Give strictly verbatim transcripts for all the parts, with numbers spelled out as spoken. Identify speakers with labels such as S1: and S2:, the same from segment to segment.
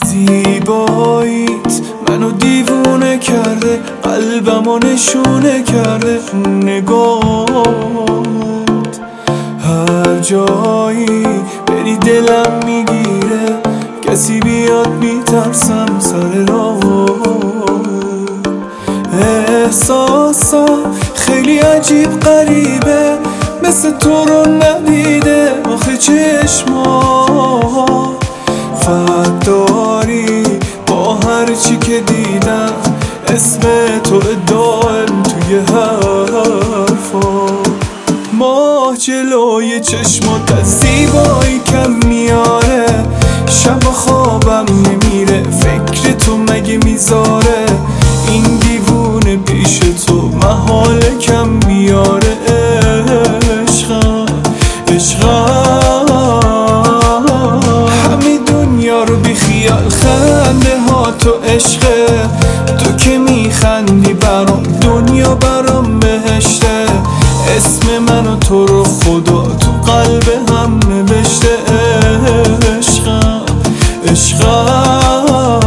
S1: زیباییت منو دیوونه کرده، قلبمو نشونه کرده. نگاهت هر جایی بری دلم میگیره، کسی بیاد میترسم سر راه. احساسا خیلی عجیب غریبه، مثل تو رو ندیده آخه چشما. فرق داری با هر چی که دیدم، اسم تو دائم توی حرفا. ماه جلوی چشمات از زیبایی کم میاره، شب خوابم نمیره فکر تو مگه میذاره. این دیوونه پیش تو محال کم بیاره. عشقم عشقم همه دنیا رو بی خیال، خنده ها تو عشقه. تو که میخندی برام دنیا برام بهشته. اسم من و تو رو خدا تو قلب هم نوشته. عشقم عشقم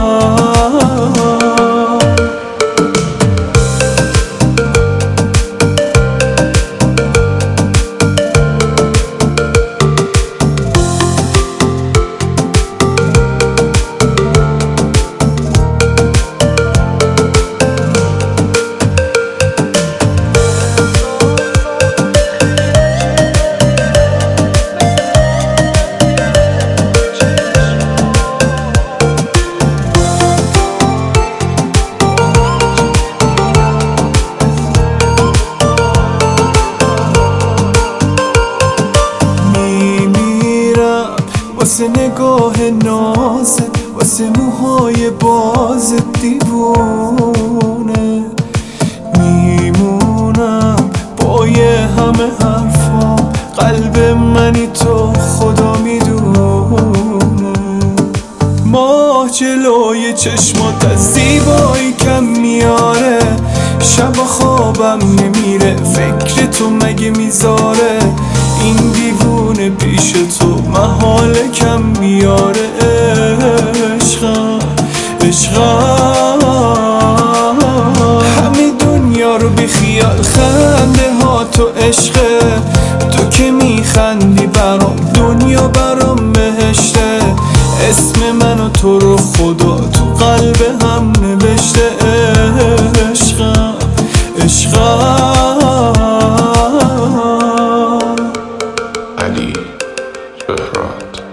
S1: واسه نگاه نازت، واسه موهای بازت دیوونه میمونم با یه همه حرفام. قلب منی تو خدا میدونه. ماه جلوی چشمات از زیبایی کم میاره، شب خوابم نمیره فکر تو مگه میذاره. این دیوونه پیش تو محال کم بیاره. عشقم عشقم همه دنیا رو بی خیال، خنده ها تو عشقه. تو که میخندی برام دنیا برام بهشته. اسم من و تو رو خدا تو قلب هم نوشته. عشقم عشقم
S2: علی بهراد.